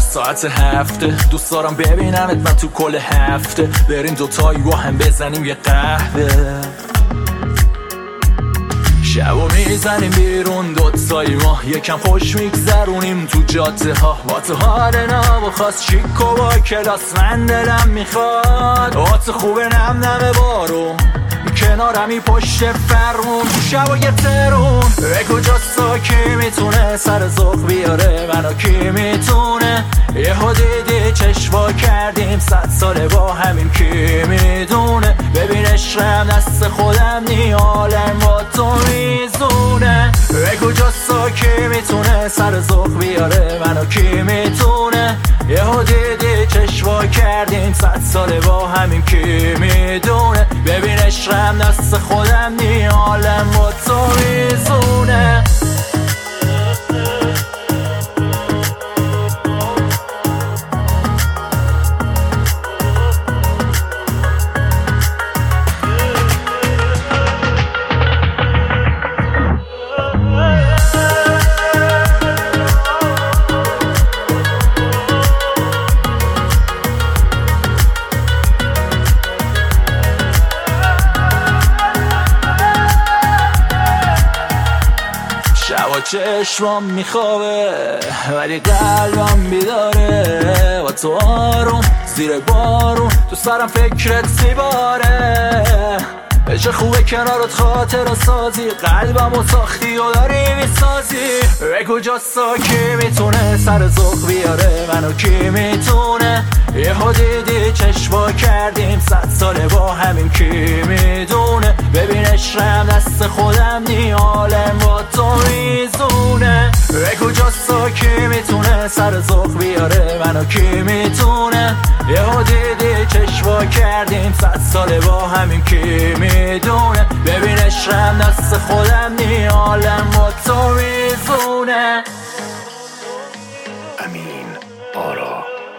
ساعت 7 دوست دارم ببینمت من تو کل هفته، بریم دوتایی با هم بزنیم یه قهوه. شبو میزنیم بیرون دوتایی ما، یکم خوش میگذرونیم تو جاده ها. با تو حال ناب خواست چیکو با کلاس، من دلم میخواد آت خوبه نم نم بارون، کنارمی پشت فرمون تو شبای ترون. به کجاستا کی میتونه سر ذوق بیاره منو، کی میتونه یه دیدی چشوا کردیم 100 ساله با همین، کی میدونه. ببین عشقم دست خودم نی عالم با تو میزونه. به کجاستا کی میتونه سر ذوق بیاره منو، کی میتونه یه دیدی چشوا کردیم 100 ساله با همین، کی میدونه. ببین عشقم دست خودم نی عالم با تو میزونه. شبا چشمام میخوابه ولی قلبم بیداره، با تو آروم زیر بارون تو سرم فکرت میباره. چه خوبه کنارت خاطر سازی، قلبم و ساختی و داری میسازی. به کجاستا کی میتونه سر ذوق بیاره منو، کی میتونه یه دیدی چشما کردیم 100 ساله با همین، کی میدونه. ببین عشقم دست خودم نی عالم با تو میزونه. به کجاستا کی میتونه سر ذوق بیاره منو، کی میتونه یه دیدی چشما کردیم 100 ساله با همین، کی میدونه. ببین عشقم دست خودم نی عالم با تو میزونه. امین آرا.